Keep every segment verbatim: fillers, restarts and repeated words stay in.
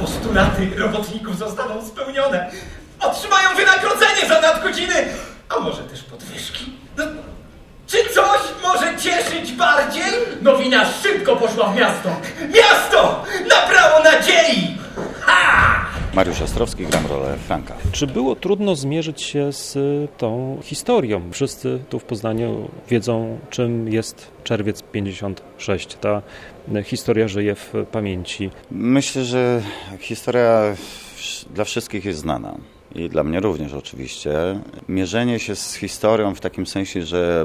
Postulaty robotników zostaną spełnione. Otrzymają wynagrodzenie za nadgodziny, a może też podwyżki. No, czy coś może cieszyć bardziej? Nowina szybko poszła w miasto. Miasto nabrało nadziei! Ha! Mariusz Ostrowski, gram rolę Franka. Czy było trudno zmierzyć się z tą historią? Wszyscy tu w Poznaniu wiedzą, czym jest Czerwiec pięćdziesiąt sześć. Ta historia żyje w pamięci. Myślę, że historia dla wszystkich jest znana. I dla mnie również oczywiście. Mierzenie się z historią w takim sensie, że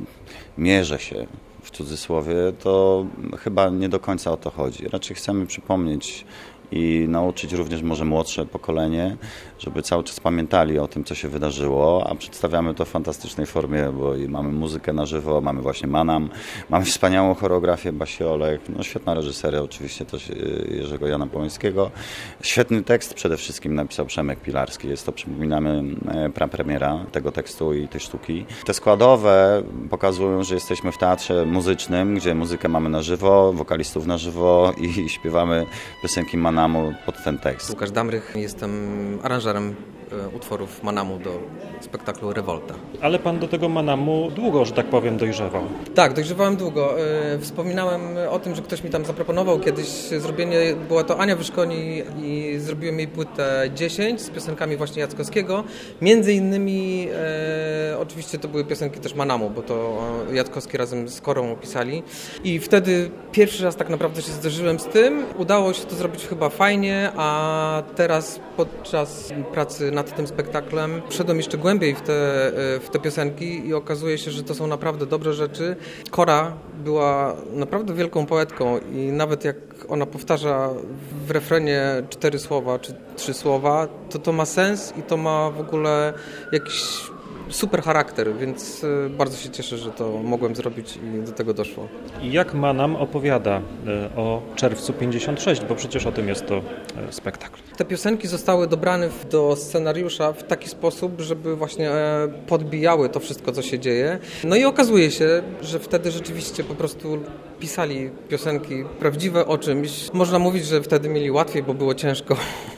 mierzę się w cudzysłowie, to chyba nie do końca o to chodzi. Raczej chcemy przypomnieć i nauczyć również może młodsze pokolenie, żeby cały czas pamiętali o tym, co się wydarzyło, a przedstawiamy to w fantastycznej formie, bo i mamy muzykę na żywo, mamy właśnie Manam, mamy wspaniałą choreografię Basi Olek, no świetna reżyseria oczywiście też Jerzego Jana Połańskiego. Świetny tekst przede wszystkim napisał Przemek Pilarski. Jest to, przypominamy, prapremiera tego tekstu i tej sztuki. Te składowe pokazują, że jesteśmy w teatrze muzycznym, gdzie muzykę mamy na żywo, wokalistów na żywo i śpiewamy piosenki Manamu pod ten tekst. Łukasz Damrych, jestem aranżerem utworów Manamu do spektaklu Rewolta. Ale pan do tego Manamu długo, że tak powiem, dojrzewał. Tak, dojrzewałem długo. Wspominałem o tym, że ktoś mi tam zaproponował kiedyś zrobienie, była to Ania Wyszkoni i zrobiłem jej płytę dziesięć z piosenkami właśnie Jackowskiego. Między innymi e, oczywiście to były piosenki też Manamu, bo to Jackowski razem z Korą opisali. I wtedy pierwszy raz tak naprawdę się zderzyłem z tym. Udało się to zrobić chyba fajnie, a teraz podczas pracy nad tym spektaklem wszedłem jeszcze głębiej w te, w te piosenki i okazuje się, że to są naprawdę dobre rzeczy. Kora była naprawdę wielką poetką i nawet jak ona powtarza w refrenie cztery słowa czy trzy słowa, to to ma sens i to ma w ogóle jakiś super charakter, więc bardzo się cieszę, że to mogłem zrobić i do tego doszło. I jak Manam opowiada o Czerwcu pięćdziesiąt sześć, bo przecież o tym jest to spektakl. Te piosenki zostały dobrane do scenariusza w taki sposób, żeby właśnie podbijały to wszystko, co się dzieje. No i okazuje się, że wtedy rzeczywiście po prostu pisali piosenki prawdziwe o czymś. Można mówić, że wtedy mieli łatwiej, bo było ciężko,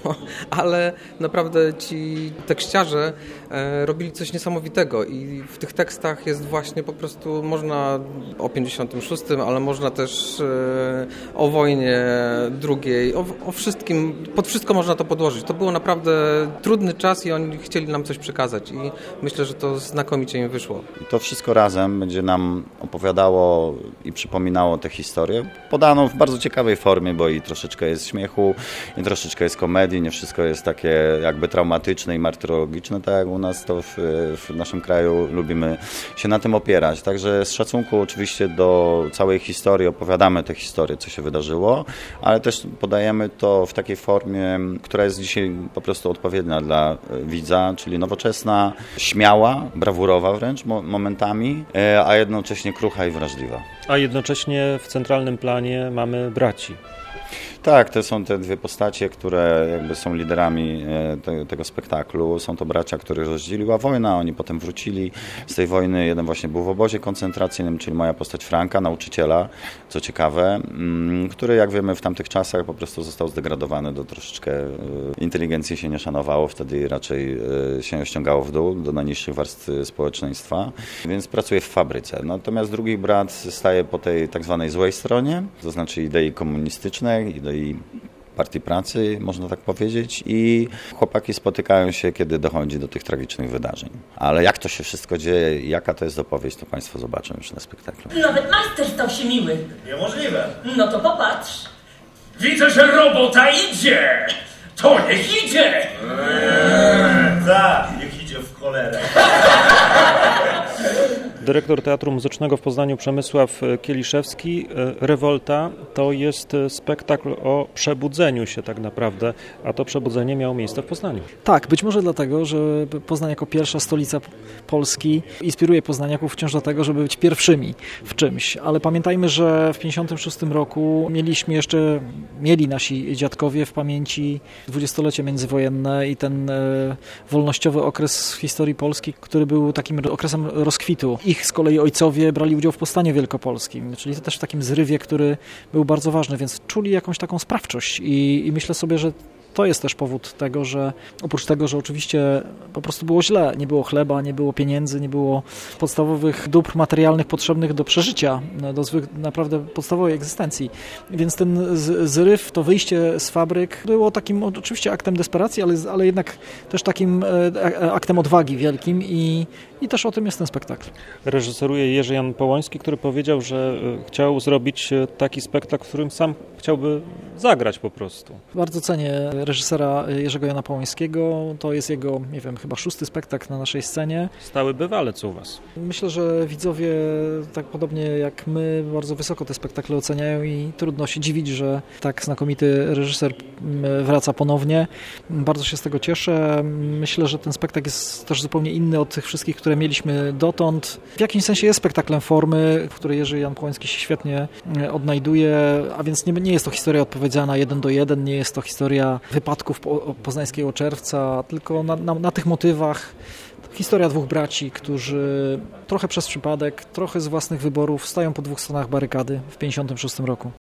ale naprawdę ci tekściarze robili coś niesamowitego i w tych tekstach jest właśnie po prostu, można o pięćdziesiątym szóstym, ale można też o wojnie drugiej, o, o wszystkim, pod wszystko można to podłożyć. To było naprawdę trudny czas i oni chcieli nam coś przekazać i myślę, że to znakomicie im wyszło. I to wszystko razem będzie nam opowiadało i przypominało tę historię, podaną w bardzo ciekawej formie, bo i troszeczkę jest śmiechu, i troszeczkę jest komedii, nie wszystko jest takie jakby traumatyczne i martyrologiczne, tak jak u nas to w, w naszym kraju lubimy się na tym opierać. Także z szacunku oczywiście do całej historii opowiadamy tę historię, co się wydarzyło, ale też podajemy to w takiej formie, która jest dzisiaj po prostu odpowiednia dla widza, czyli nowoczesna, śmiała, brawurowa wręcz momentami, a jednocześnie krucha i wrażliwa. A jednocześnie w centralnym planie mamy braci. Tak, to są te dwie postacie, które jakby są liderami te, tego spektaklu. Są to bracia, których rozdzieliła wojna, oni potem wrócili z tej wojny. Jeden właśnie był w obozie koncentracyjnym, czyli moja postać Franka, nauczyciela, co ciekawe, który jak wiemy w tamtych czasach po prostu został zdegradowany do troszeczkę inteligencji się nie szanowało, wtedy raczej się ściągało w dół do najniższych warstw społeczeństwa, więc pracuje w fabryce. Natomiast drugi brat staje po tej tak zwanej złej stronie, to znaczy idei komunistycznej, idei Partii Pracy, można tak powiedzieć, i chłopaki spotykają się, kiedy dochodzi do tych tragicznych wydarzeń. Ale jak to się wszystko dzieje i jaka to jest opowieść, to Państwo zobaczą już na spektaklu. Nawet majster stał się miły. Niemożliwe. No to popatrz. Widzę, że robota idzie. To niech idzie. Eee, tak, niech idzie w cholerę. Dyrektor Teatru Muzycznego w Poznaniu Przemysław Kieliszewski. Rewolta to jest spektakl o przebudzeniu się tak naprawdę, a to przebudzenie miało miejsce w Poznaniu. Tak, być może dlatego, że Poznań jako pierwsza stolica Polski inspiruje poznaniaków wciąż do tego, żeby być pierwszymi w czymś, ale pamiętajmy, że w pięćdziesiątym szóstym roku mieliśmy jeszcze, mieli nasi dziadkowie w pamięci dwudziestolecie międzywojenne i ten wolnościowy okres w historii Polski, który był takim okresem rozkwitu. I ich z kolei ojcowie brali udział w Powstaniu Wielkopolskim, czyli to też w takim zrywie, który był bardzo ważny, więc czuli jakąś taką sprawczość i, i myślę sobie, że to jest też powód tego, że oprócz tego, że oczywiście po prostu było źle, nie było chleba, nie było pieniędzy, nie było podstawowych dóbr materialnych potrzebnych do przeżycia, do zwyk- naprawdę podstawowej egzystencji. Więc ten z- zryw, to wyjście z fabryk było takim oczywiście aktem desperacji, ale, ale jednak też takim e, aktem odwagi wielkim i, i też o tym jest ten spektakl. Reżyseruje Jerzy Jan Połoński, który powiedział, że e, chciał zrobić e, taki spektakl, w którym sam chciałby zagrać po prostu. Bardzo cenię reżysera Jerzego Jana Połońskiego. To jest jego, nie wiem, chyba szósty spektakl na naszej scenie. Stały bywalec u was. Myślę, że widzowie, tak podobnie jak my, bardzo wysoko te spektakle oceniają i trudno się dziwić, że tak znakomity reżyser wraca ponownie. Bardzo się z tego cieszę. Myślę, że ten spektakl jest też zupełnie inny od tych wszystkich, które mieliśmy dotąd. W jakimś sensie jest spektaklem formy, w której Jerzy Jan Połoński się świetnie odnajduje, a więc nie, nie jest to historia odpowiedziana jeden do jeden, nie jest to historia wypadków po, poznańskiego czerwca, tylko na, na, na tych motywach historia dwóch braci, którzy trochę przez przypadek, trochę z własnych wyborów stają po dwóch stronach barykady w pięćdziesiątym szóstym roku.